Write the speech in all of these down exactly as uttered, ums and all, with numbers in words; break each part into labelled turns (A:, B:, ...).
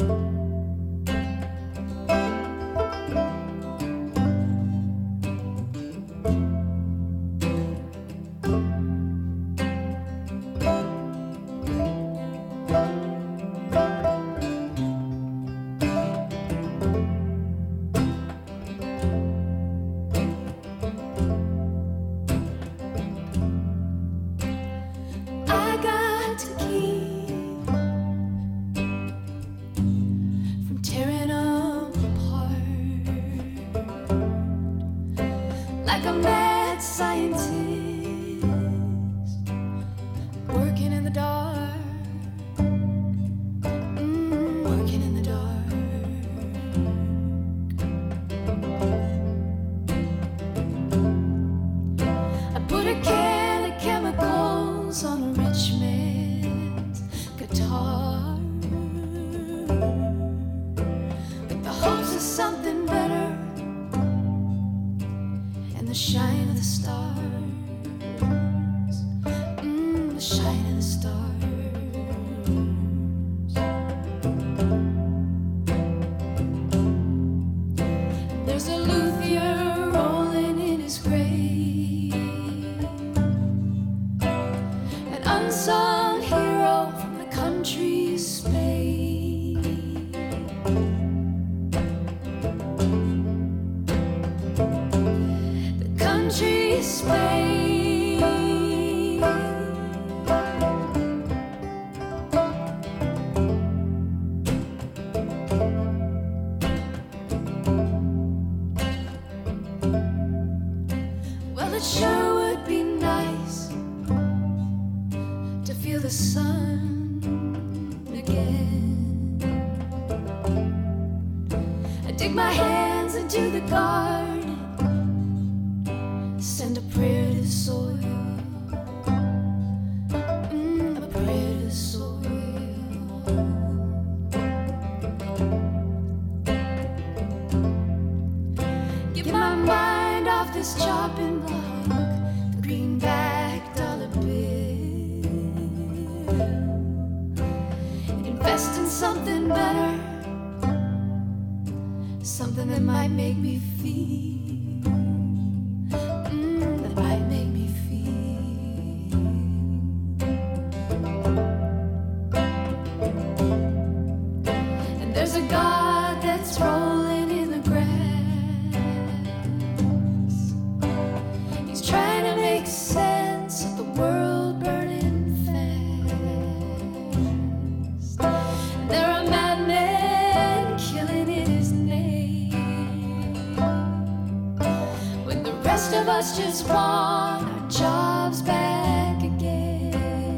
A: Just want our jobs back again.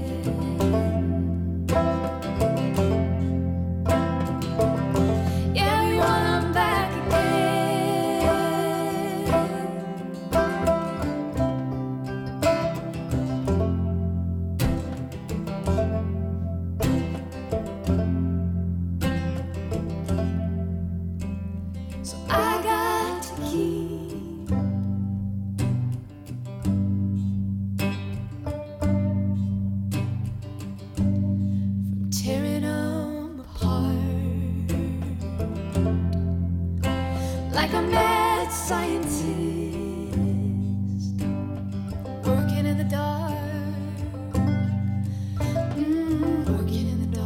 A: Yeah, we want them back again. So I got to keep like a mad scientist working in the dark, mm, working in the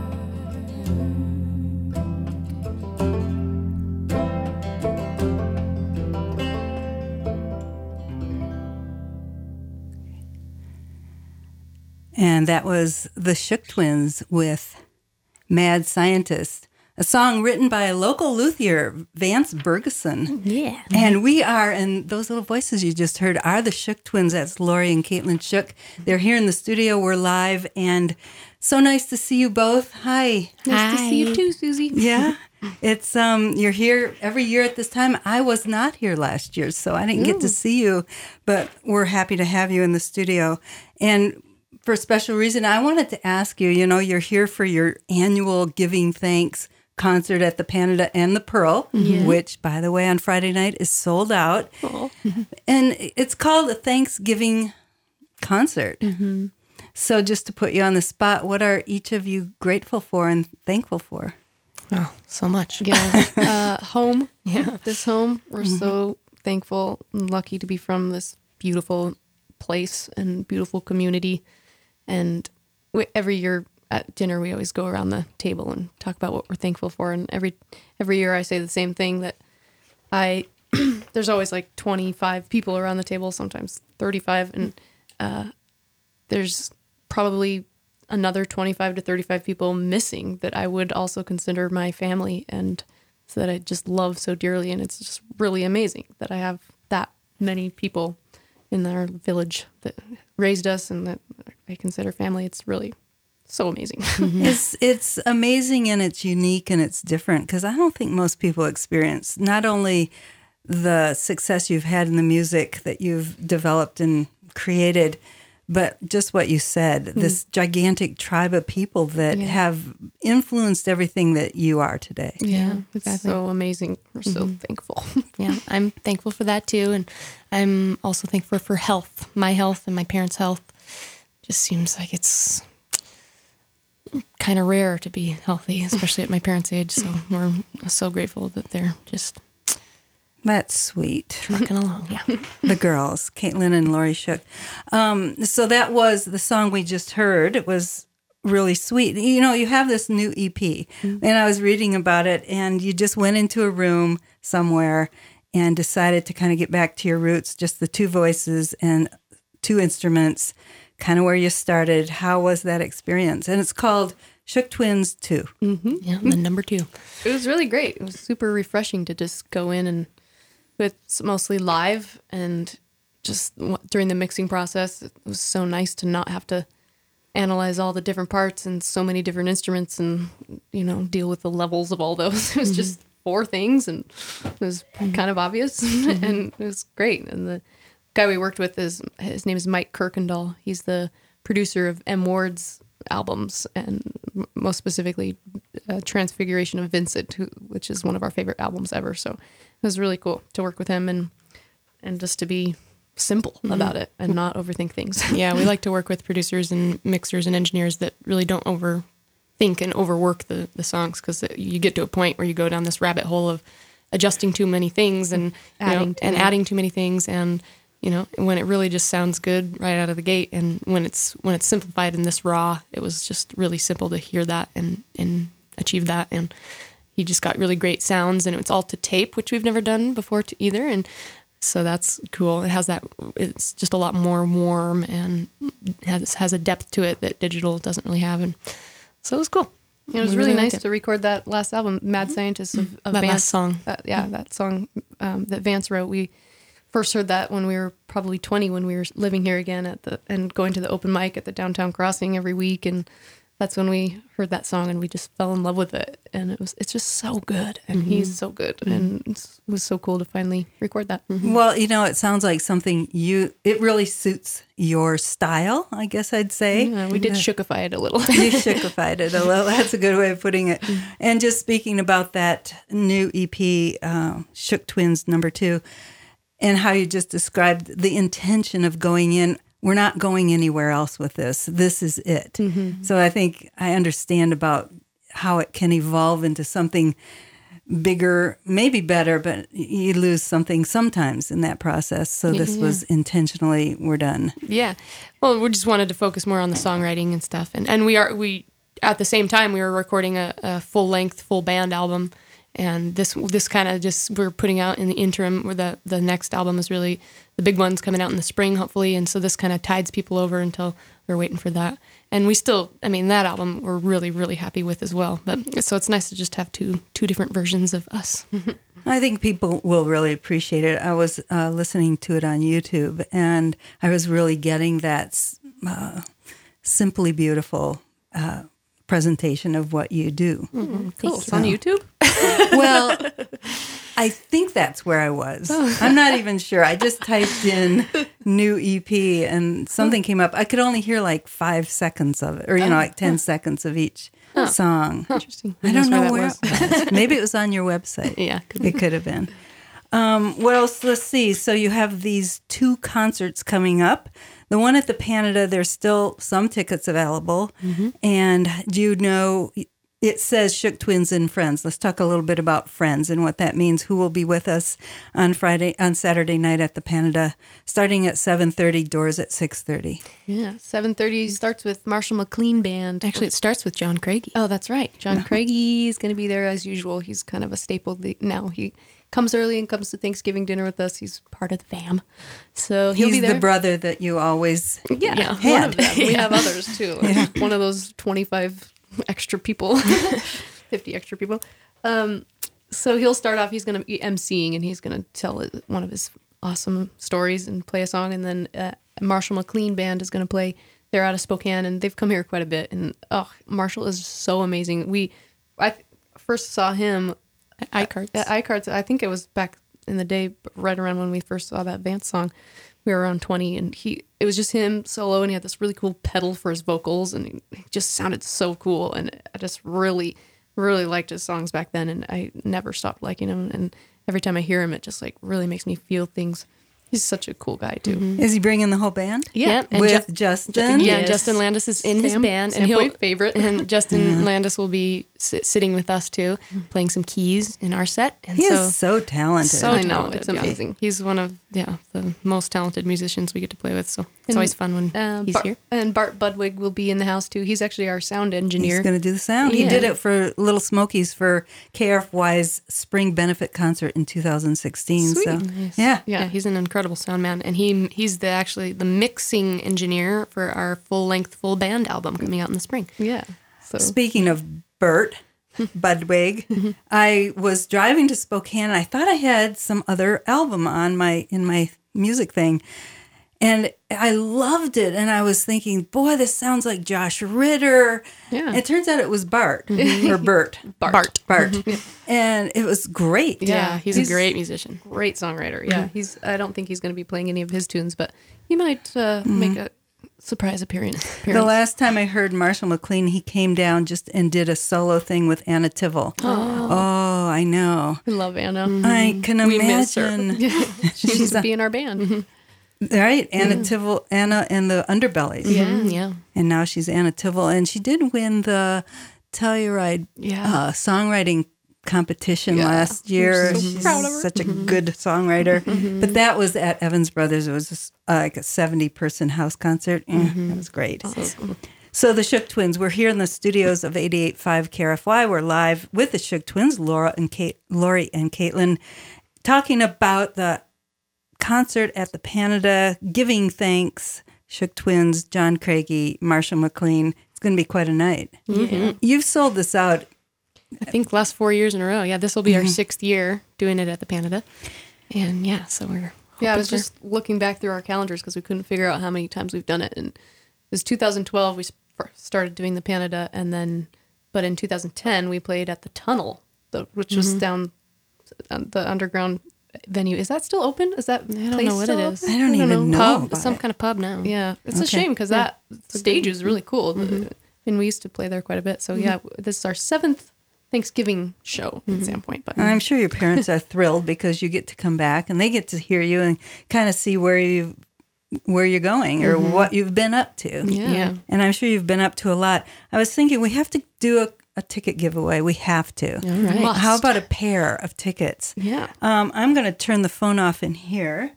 B: And that was the Shook Twins with Mad Scientist, a song written by a local luthier, Vance Bergeson.
C: Yeah.
B: And we are, and those little voices you just heard are the Shook Twins. That's Lori and Caitlin Shook. They're here in the studio. We're live, and so nice to see you both. Hi.
C: Nice
A: Hi.
C: to see you too, Susie.
B: Yeah. It's, um, you're here every year at this time. I was not here last year, so I didn't
C: Ooh.
B: get to see you, but we're happy to have you in the studio. And for a special reason, I wanted to ask you, you know, you're here for your annual Giving Thanks concert at the Panada and the Pearl,
C: Yeah.
B: which, by the way, on Friday night is sold out.
C: Aw.
B: And it's called a Thanksgiving concert.
C: Mm-hmm.
B: So just to put you on the spot, what are each of you grateful for and thankful for?
C: Oh, so much.
D: Yeah. Uh, home.
C: Yeah.
D: This home. We're so thankful and lucky to be from this beautiful place and beautiful community. And we, every year at dinner, we always go around the table and talk about what we're thankful for. And every every year I say the same thing, that I there's always like twenty-five people around the table, sometimes thirty-five. And uh, there's probably another twenty-five to thirty-five people missing that I would also consider my family, and so that I just love so dearly. And it's just really amazing that I have that many people in our village that raised us and that I consider family. It's really so amazing.
B: It's it's amazing and it's unique and it's different, because I don't think most people experience not only the success you've had in the music that you've developed and created, but just what you said, mm. this gigantic tribe of people that yeah. have influenced everything that you are today.
D: Yeah, it's exactly. so amazing. We're so mm-hmm. thankful.
C: Yeah, I'm thankful for that too. And I'm also thankful for health, my health and my parents' health. Just seems like it's kind of rare to be healthy, especially at my parents' age. So we're so grateful that they're just...
B: That's sweet.
C: Trucking along, yeah.
B: The girls, Caitlin and Lori Shook. Um, so that was the song we just heard. It was really sweet. You know, you have this new E P, mm-hmm. and I was reading about it, and you just went into a room somewhere and decided to kind of get back to your roots, just the two voices and two instruments, kind of where you started. How was that experience? And it's called Shook Twins two.
C: Mm-hmm. Yeah, the number two.
D: It was really great. It was super refreshing to just go in, and it's mostly live, and just during the mixing process, it was so nice to not have to analyze all the different parts and so many different instruments and, you know, deal with the levels of all those. It was mm-hmm. just four things, and it was mm-hmm. kind of obvious, mm-hmm. and it was great. And the guy we worked with, is his name is Mike Kirkendall. He's the producer of M. Ward's albums, and most specifically uh, Transfiguration of Vincent, who, which is one of our favorite albums ever. So it was really cool to work with him, and and just to be simple mm-hmm. about it and not overthink things.
C: Yeah, we like to work with producers and mixers and engineers that really don't overthink and overwork the, the songs, because you get to a point where you go down this rabbit hole of adjusting too many things and
D: adding
C: know,
D: too
C: and
D: many.
C: adding too many things, and you know, when it really just sounds good right out of the gate, and when it's when it's simplified in this raw, it was just really simple to hear that and and achieve that. And he just got really great sounds, and it's all to tape, which we've never done before to either, and so that's cool. It has that. It's just a lot more warm and has has a depth to it that digital doesn't really have, and so it was cool.
D: It was
C: we
D: really,
C: really
D: nice to record that last album, Mad Scientist of, of
C: that
D: Vance.
C: last song.
D: Uh, yeah, that song um, that Vance wrote. We first heard that when we were probably twenty, when we were living here again at the and going to the open mic at the Downtown Crossing every week, and that's when we heard that song, and we just fell in love with it. And it was it's just so good, and mm-hmm. he's so good, mm-hmm. and it was so cool to finally record that.
B: Mm-hmm. Well, you know, it sounds like something you it really suits your style, I guess I'd say.
D: Yeah, we did shookify it a little.
B: You shookified it a little. That's a good way of putting it. And just speaking about that new E P, uh, Shook Twins number two, and how you just described the intention of going in. We're not going anywhere else with this. This is it. Mm-hmm. So I think I understand about how it can evolve into something bigger, maybe better, but you lose something sometimes in that process. So this
C: yeah.
B: was intentionally, we're done.
C: Yeah. Well, we just wanted to focus more on the songwriting and stuff. And and we are, we at the same time, we were recording a, a full-length, full band album. And this this kind of just, we're putting out in the interim, where the, the next album is really, the big one's coming out in the spring, hopefully. And so this kind of tides people over until we're waiting for that. And we still, I mean, that album we're really, really happy with as well. But so it's nice to just have two two different versions of us.
B: I think people will really appreciate it. I was uh, listening to it on YouTube, and I was really getting that uh, simply beautiful uh, presentation of what you do.
D: Mm-hmm. Cool. It's on YouTube?
B: Well, I think that's where I was. I'm not even sure. I just typed in new E P and something came up. I could only hear like five seconds of it, or, you know, like ten seconds of each oh. song.
D: Interesting.
B: I don't know
D: where
B: where.
D: that
B: It was. Maybe it was on your website.
C: Yeah. Could
B: it could have been. Um, what else? Let's see. So you have these two concerts coming up. The one at the Panada, there's still some tickets available. Mm-hmm. And do you know it says Shook Twins and Friends. Let's talk a little bit about Friends and what that means. Who will be with us on Friday, on Saturday night at the Panada, starting at seven thirty, doors at six thirty.
D: Yeah, seven thirty starts with Marshall McLean Band.
C: Actually, it starts with John Craigie.
D: Oh, that's right. John Craigie is going to be there as usual. He's kind of a staple the- now. He comes early and comes to Thanksgiving dinner with us. He's part of the fam. So he'll
B: He's
D: be there.
B: the brother that you always
D: Yeah,
C: Yeah.
D: one
B: Had.
D: of them. We have others too. Like one of those twenty-five extra people, fifty extra people. Um, so he'll start off, he's going to be emceeing and he's going to tell it- one of his awesome stories and play a song. And then uh, Marshall McLean Band is going to play. They're out of Spokane and they've come here quite a bit. And oh, Marshall is so amazing. We, I first saw him
C: At iCarts.
D: at iCarts. I think it was back in the day, right around when we first saw that Vance song. We were around twenty, and he it was just him solo, and he had this really cool pedal for his vocals, and he he just sounded so cool. And I just really, really liked his songs back then, and I never stopped liking him. And every time I hear him, it just like really makes me feel things. He's such a cool guy too.
B: Is he bringing the whole band?
D: Yeah,
C: Yep, and
B: With
C: Ju-
B: Justin?
C: Yeah,
D: Yes.
C: Justin Landis is in his
D: Sam-
C: band,
D: Sam
C: and he'll
D: Boyd favorite.
C: And Justin Landis will be sit, sitting with us too, playing some keys in our set. And
B: He
C: so,
B: is so talented.
C: so
D: I know,
C: talented.
D: it's
C: yeah.
D: amazing.
C: He's one of yeah the most talented musicians we get to play with. So it's
D: And,
C: always fun when
D: Uh,
C: he's
D: Bart,
C: here.
D: and Bart Budwig will be in the house too. He's actually our sound
B: He's
D: engineer.
B: going to do the sound. He
D: Yeah.
B: did it for Little Smokies for K R F Y's spring benefit concert in two thousand sixteen. So,
C: Nice.
B: yeah.
C: yeah, he's an incredible sound man, and he he's the actually the mixing engineer for our full length full band album coming out in the spring.
D: Yeah. So
B: Speaking of Bert Budwig, I was driving to Spokane and I thought I had some other album on my in my music thing. And I loved it. And I was thinking, boy, this sounds like Josh Ritter.
D: Yeah.
B: It turns out it was Bart or Bert.
C: Bart.
B: Bart. And it was great.
C: Yeah,
D: Yeah,
C: he's,
D: he's-
C: a great musician.
D: great songwriter. Yeah, he's. I don't think he's going to be playing any of his tunes, but he might uh, make a surprise appearance.
B: The
D: appearance.
B: last time I heard Marshall McLean, he came down just and did a solo thing with Anna Tivell. Oh, I know.
D: I love Anna.
B: I can
D: We miss her.
B: imagine.
D: She used to be in our band.
B: Right? Anna Tivell, Anna and the Underbellies.
D: Yeah.
C: Mm, yeah.
B: And now she's Anna Tivell. And she did win the Telluride
D: Yeah.
B: uh, songwriting competition
D: Yeah.
B: last year.
D: We're so
B: She's
D: proud of her.
B: such a good songwriter. But that was at Evans Brothers. It was just, uh, like a seventy-person house concert. Eh, It was great. So the Shook Twins, we're here in the studios of eighty-eight point five K R F Y. We're live with the Shook Twins, Laura and Kate, Lori and Caitlin, talking about the concert at the Panada, giving thanks. Shook Twins, John Craigie, Marshall McLean. It's going to be quite a night.
C: Yeah.
B: You've sold this out.
C: I think last four years in a row. Yeah, this will be our sixth year doing it at the Panada. And yeah, so we're
D: Yeah, I
C: hoping
D: was
C: for-
D: just looking back through our calendars because we couldn't figure out how many times we've done it. And it was two thousand twelve we sp- started doing the Panada, and then, but in two thousand ten we played at the Tunnel, the, which was down on the underground venue. Is that still open? Is that
C: I don't
D: place
C: know what
D: still
C: it
D: open?
C: is.
B: I don't even know
C: pub,
B: about
C: some
B: it.
C: kind of pub now.
D: Yeah, it's a
B: Okay.
D: shame because that stage is really cool, and we used to play there quite a bit. So yeah, this is our seventh Thanksgiving show in Sandpoint. But
B: And I'm sure your parents are thrilled because you get to come back and they get to hear you and kind of see where you where you're going or what you've been up to.
D: yeah.
C: Yeah.
B: And I'm sure you've been up to a lot. I was thinking we have to do a, a ticket giveaway. We have to.
C: All right.
D: Must.
B: How about a pair of tickets?
D: Yeah.
B: Um, I'm going to turn the phone off in here,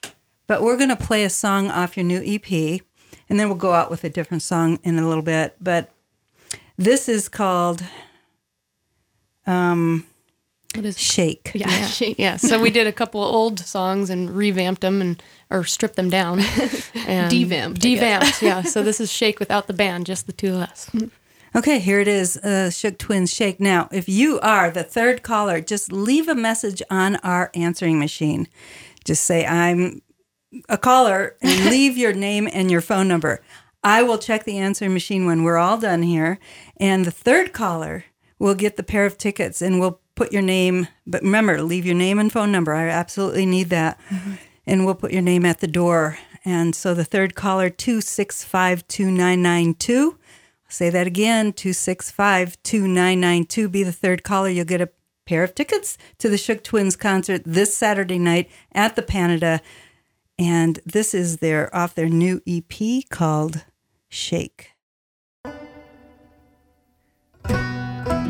B: but we're going to play a song off your new E P, and then we'll go out with a different song in a little bit. But this is called um,
D: What is
B: Shake.
D: Yeah.
C: Yeah.
D: Shake.
C: yeah. So we did a couple of old songs and revamped them and or stripped them down. And
D: Devamped, I
C: Devamped, yeah. So this is Shake without the band, just the two of us.
B: Okay, here it is, uh, Shook Twins Shake. Now, if you are the third caller, just leave a message on our answering machine. Just say, I'm a caller, and leave your name and your phone number. I will check the answering machine when we're all done here, and the third caller will get the pair of tickets, and we'll put your name, but remember, leave your name and phone number. I absolutely need that. Mm-hmm. And we'll put your name at the door. And so the third caller, two six five, two nine nine two. Say that again, two six five, two nine nine two. Be the third caller. You'll get a pair of tickets to the Shook Twins concert this Saturday night at the Panada. And this is their off their new E P called Shake.
A: Shake.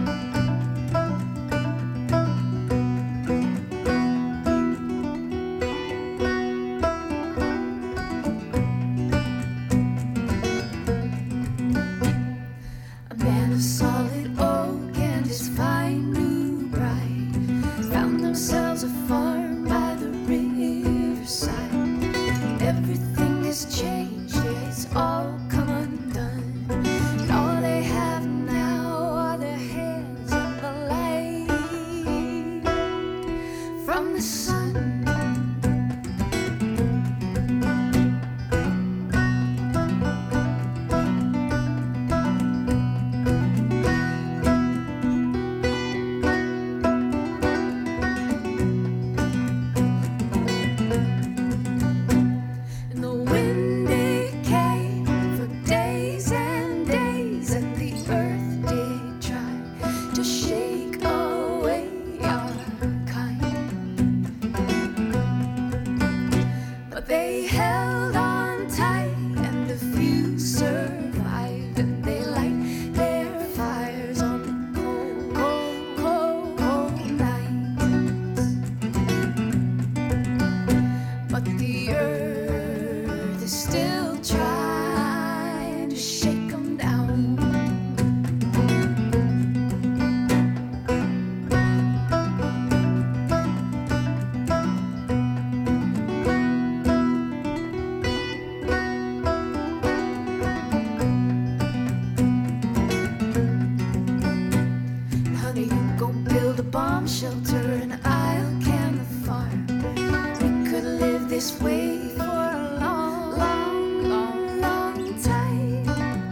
A: You go build a bomb shelter and I'll can the farm. We could live this way for a long, long, long, long time.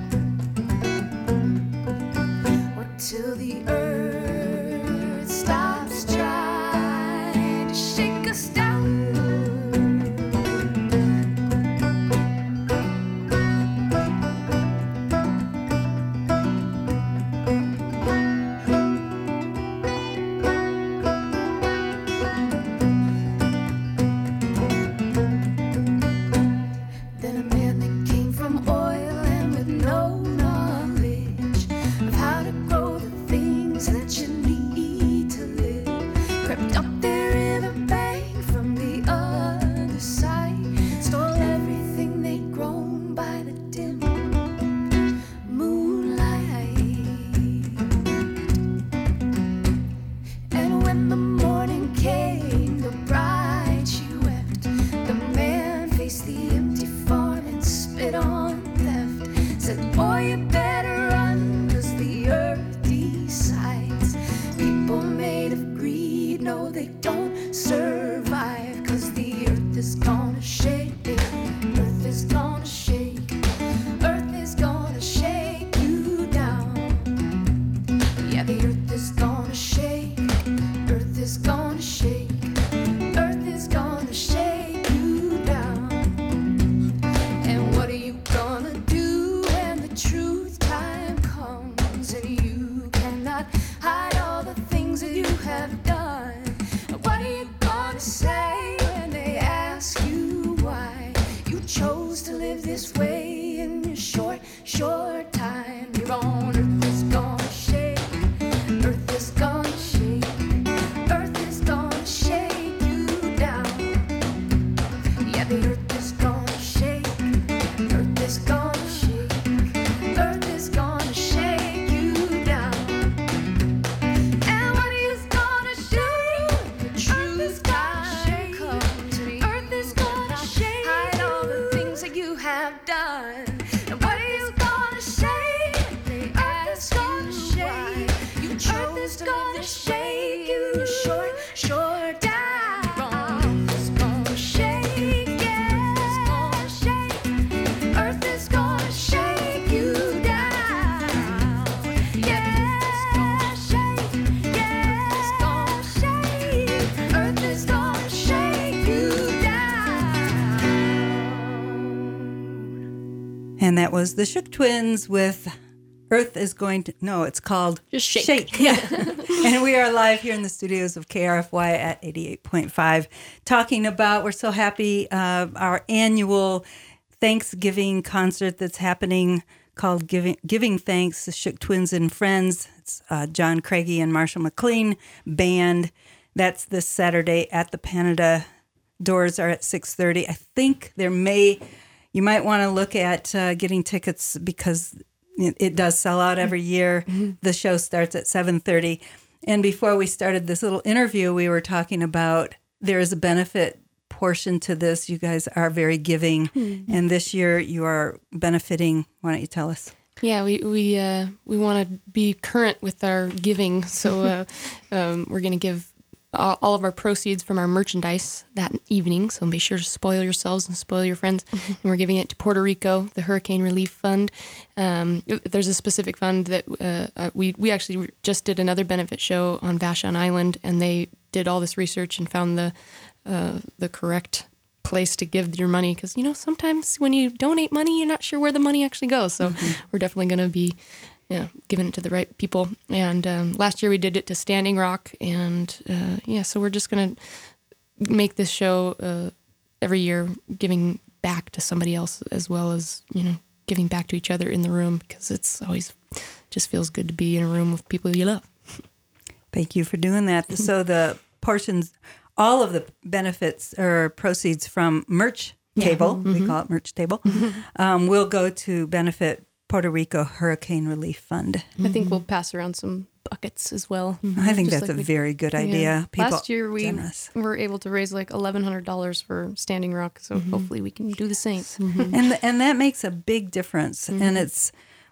A: Or till the earth stops trying to shake us down. Then a man that came from oil and with no knowledge of how to grow the things that you need to live crept up the riverbank from the other side, stole everything they'd grown by the dim moonlight. And when the morning came, the bride she wept. The man faced the empty farm and spit on theft. Said, boy, you better run, 'cause the earth decides. People made of greed, no, they don't survive. 'Cause the earth is gonna shake, earth is gonna shake, earth is gonna shake you down. Yeah, the earth is gonna shake, earth is gonna shake, earth is gonna shake you down. And what are you gonna do when the truth time comes and you cannot hide all the things that you have done? What are you gonna say when they ask you why you chose to live this way in your short, short time? Your own earth is gonna shake, earth is gonna shake, earth is gonna shake you down. Yeah, the earth is gonna shake, earth is gonna shake, earth is gonna shake you down. And what are you gonna shake? The truth time comes, earth is gonna shake, hide all the things that you have done. And what are you gonna shake? They ask you why you chose to live this way in your short, short time. Earth is gonna shake, yeah, it's gonna shake. Earth is gonna shake you down. Yeah, shake, yeah, it's gonna shake. Earth is gonna shake you down.
B: And that was the Shook Twins with Earth is Going to, no, it's called
C: Just Shake.
B: Shake. Yeah. And we are live here in the studios of K R F Y at eighty-eight point five, talking about, we're so happy, uh, our annual Thanksgiving concert that's happening called Giving Giving Thanks, the Shook Twins and Friends. It's uh, John Craigie and Marshall McLean Band. That's this Saturday at the Panada. Doors are at six thirty. I think there may, you might want to look at uh, getting tickets because it, it does sell out every year. Mm-hmm. The show starts at seven thirty. And before we started this little interview, we were talking about there is a benefit portion to this. You guys are very giving. Mm-hmm. And this year you are benefiting. Why don't you tell us?
C: Yeah, we we uh, we want to be current with our giving, so uh, um, we're going to give all, all of our proceeds from our merchandise that evening. So be sure to spoil yourselves and spoil your friends. Mm-hmm. And we're giving it to Puerto Rico, the Hurricane Relief Fund. Um, there's a specific fund that uh, we we actually just did another benefit show on Vashon Island, and they did all this research and found the uh, the correct place to give your money, because you know sometimes when you donate money you're not sure where the money actually goes, so mm-hmm. we're definitely going to be you know, giving it to the right people. And um, last year we did it to Standing Rock, and uh, yeah so we're just going to make this show uh, every year, giving back to somebody else as well as you know giving back to each other in the room, because it's always just feels good to be in a room with people you love.
B: Thank you for doing that. So the portions, all of the benefits or proceeds from Merch Table, yeah. mm-hmm. we call it Merch Table, mm-hmm. um, will go to benefit Puerto Rico Hurricane Relief Fund.
D: Mm-hmm. I think we'll pass around some buckets as well.
B: Mm-hmm. I think Just that's like a we, very good idea.
D: Yeah.
B: People,
D: Last year we
B: generous.
D: were able to raise like eleven hundred dollars for Standing Rock, so mm-hmm. hopefully we can do the same.
B: Mm-hmm. and and that makes a big difference. Mm-hmm. And it's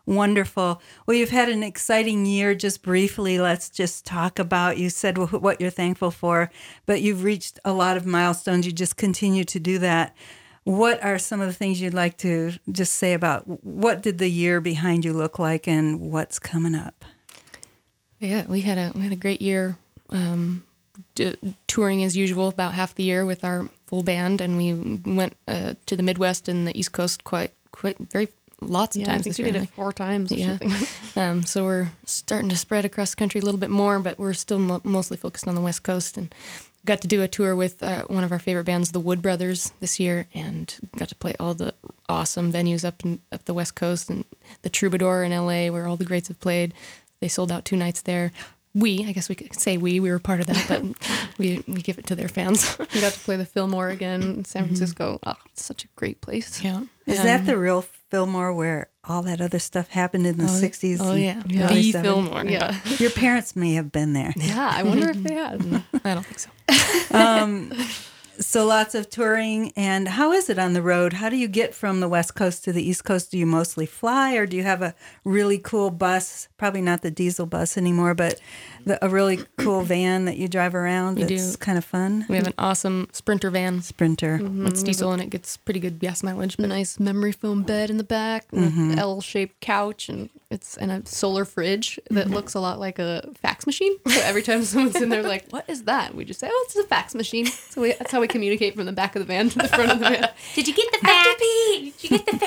B: Wonderful. Well, you've had an exciting year. Just briefly, let's just talk about, you said wh- what you're thankful for, but you've reached a lot of milestones. You just continue to do that. What are some of the things you'd like to just say about what did the year behind you look like and what's coming up?
C: Yeah, we had a we had a great year, um, d- touring as usual about half the year with our full band, and we went uh, to the Midwest and the East Coast quite quite very lots of
D: Yeah, I
C: times
D: think
C: this
D: we
C: year.
D: did it four times or
C: Yeah.
D: something.
C: Um, so we're starting to spread across the country a little bit more, but we're still mo- mostly focused on the West Coast. And got to do a tour with uh, one of our favorite bands, the Wood Brothers, this year, and got to play all the awesome venues up in, up the West Coast, and the Troubadour in L A, where all the greats have played. They sold out two nights there. We, I guess we could say we, we were part of that, but we we give it to their fans.
D: We got to play the Fillmore again in San Francisco. Oh, it's such a great place.
C: Yeah.
B: Is that the real Fillmore where all that other stuff happened in the sixties?
C: Oh, yeah.
B: and
C: The
B: early seventies?
C: Fillmore.
D: Yeah.
B: Your parents may have been there.
D: Yeah, I wonder if they had.
C: I don't think so.
B: Um, so lots of touring. And how is it on the road? How do you get from the West Coast to the East Coast? Do you mostly fly, or do you have a really cool bus? Probably not the diesel bus anymore, but the, a really cool van that you drive around
C: We
B: that's
C: do.
B: kind of fun.
C: We have an awesome Sprinter van.
B: Sprinter.
C: It's diesel, and it gets pretty good gas mileage.
D: A
C: But
D: nice memory foam bed in the back, and an L-shaped couch, and it's and a solar fridge that looks a lot like a fax machine. So every time someone's in there, like, "What is that?" We just say, "Oh, it's a fax machine." So we, that's how we communicate from the back of the van to the front of the van.
C: Did you get the fax? Did you get the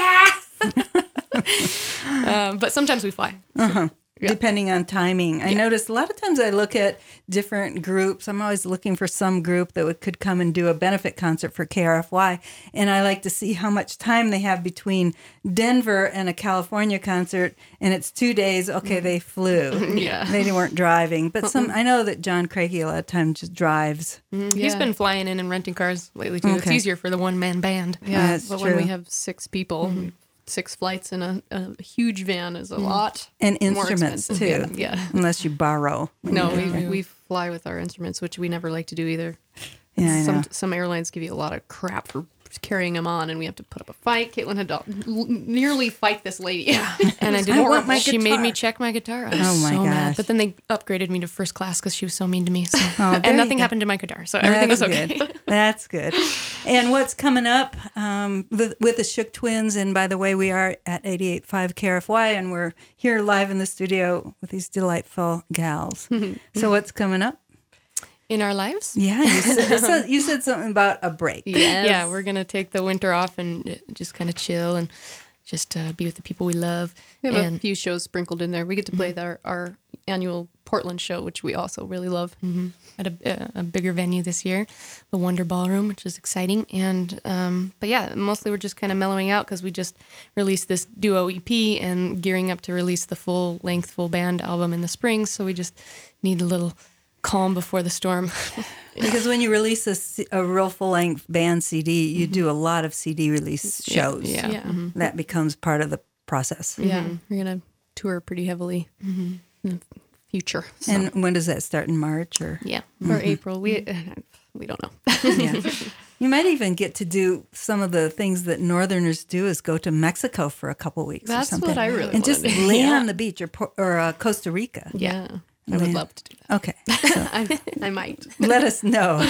C: fax? um, but sometimes we fly.
B: Uh-huh. Depending on timing. I noticed a lot of times I look at different groups. I'm always looking for some group that would, could come and do a benefit concert for K R F Y. And I like to see how much time they have between Denver and a California concert. And it's two days. Okay, they flew.
D: Yeah.
B: They weren't driving. But some, I know that John Craigie a lot of times just drives.
C: He's
D: Yeah.
C: been flying in and renting cars lately, too. It's
B: Okay.
C: easier for the one-man band.
D: Yeah,
B: That's
D: but when we
B: true.
D: have six people, six flights in a, a huge van is a lot.
B: And
D: more
B: instruments, too.
D: expensive. Yeah. yeah.
B: Unless you borrow.
D: No, we, we fly with our instruments, which we never like to do either.
B: Yeah, I know.
D: Some some airlines give you a lot of crap for carrying them on, and we have to put up a fight. Caitlin had to l- nearly fight this lady.
C: And I
D: It's
C: did.
B: I want my
C: She made
B: guitar.
C: me check my guitar. I was
B: Oh, my
C: so mad.
B: gosh.
C: But then they upgraded me to first class because she was so mean to me. So.
B: Oh, there you
C: and nothing
B: go.
C: happened to my guitar, so everything
B: That's
C: was okay.
B: good. That's good. And what's coming up um, with, with the Shook Twins? And by the way, we are at eighty-eight point five K R F Y, and we're here live in the studio with these delightful gals. So what's coming up?
C: In our lives?
B: Yeah, you said, you said, you said something about a break.
D: Yes.
C: Yeah, we're going to take the winter off and uh, just kind of chill and just uh, be with the people we love.
D: We have
C: and
D: a few shows sprinkled in there. We get to play our, our annual Portland show, which we also really love.
C: at a, uh, a bigger venue this year, the Wonder Ballroom, which is exciting. And um, but yeah, mostly we're just kind of mellowing out because we just released this duo E P and gearing up to release the full length, full band album in the spring. So we just need a little calm before the storm.
B: Because when you release a, C- a real full-length band C D, you do a lot of C D release shows.
C: Yeah.
D: Yeah.
B: That becomes part of the process.
D: Yeah. We're going to tour pretty heavily in the future. So.
B: And when does that start? In March or?
C: Yeah.
D: or April. We we don't know.
B: Yeah. You might even get to do some of the things that Northerners do is go to Mexico for a couple weeks or
D: That's
B: something.
D: what I really
B: And just
D: wanna do.
B: lay
D: Yeah.
B: on the beach or Por- or uh, Costa Rica.
D: Yeah. I would
B: Yeah.
D: love to do that.
B: Okay. So
D: I, I might.
B: let us know.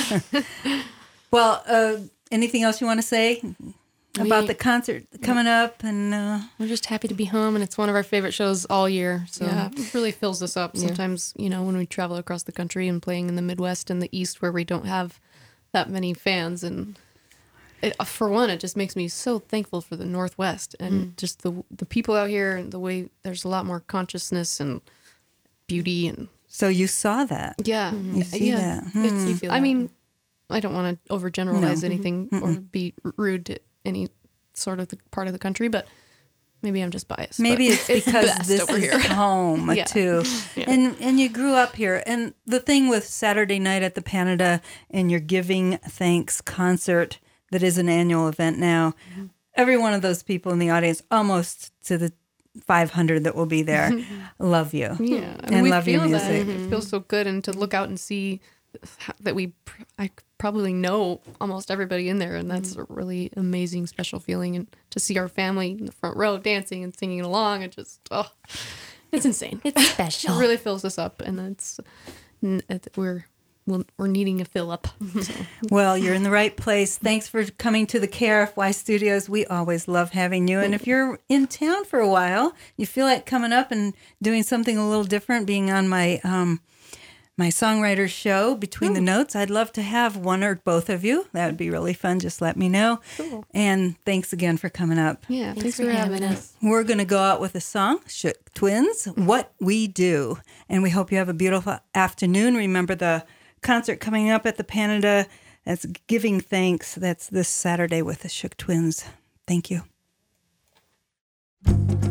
B: Well, uh, anything else you want to say about
C: We-
B: the concert coming up? And uh,
C: We're just happy to be home, and it's one of our favorite shows all year. So
D: Yeah, it really fills us up. Sometimes, you know, when we travel across the country and playing in the Midwest and the East where we don't have that many fans. And it, for one, it just makes me so thankful for the Northwest and just the the people out here and the way there's a lot more consciousness and beauty. And
B: so you saw that.
D: yeah,
B: You see
D: yeah.
B: that.
D: It's,
B: Hmm.
C: You feel
D: I
C: that.
D: mean, I don't want to overgeneralize
B: No.
D: anything or be r- rude to any sort of the part of the country, but maybe I'm just biased.
B: Maybe
D: but
B: it's because
D: best
B: this
D: over
B: is
D: here.
B: home
D: Yeah.
B: too, and and you grew up here. And the thing with Saturday Night at the Panada and your Giving Thanks concert that is an annual event now, every one of those people in the audience, almost to the five hundred that will be there, love you.
D: Yeah,
B: And
D: we
B: love your
D: feel that.
B: music.
D: It feels so good, and to look out and see that we I probably know almost everybody in there, and that's a really amazing, special feeling. And to see our family in the front row dancing and singing along, it just oh, it's insane.
C: It's special.
D: It really fills us up, and it's we're we're needing a fill up. So.
B: Well, you're in the right place. Thanks for coming to the K R F Y studios. We always love having you. And if you're in town for a while, you feel like coming up and doing something a little different, being on my um, my songwriter show, Between
D: Ooh.
B: the Notes, I'd love to have one or both of you. That would be really fun. Just let me know.
D: Cool.
B: And thanks again for coming up.
D: Yeah,
C: Thanks
D: thanks,
C: for
D: for having
C: having
D: us.
B: We're going to go out with a song, Shook Twins, What We Do. And we hope you have a beautiful afternoon. Remember the concert coming up at the Panada. That's Giving Thanks. That's this Saturday with the Shook Twins. Thank you.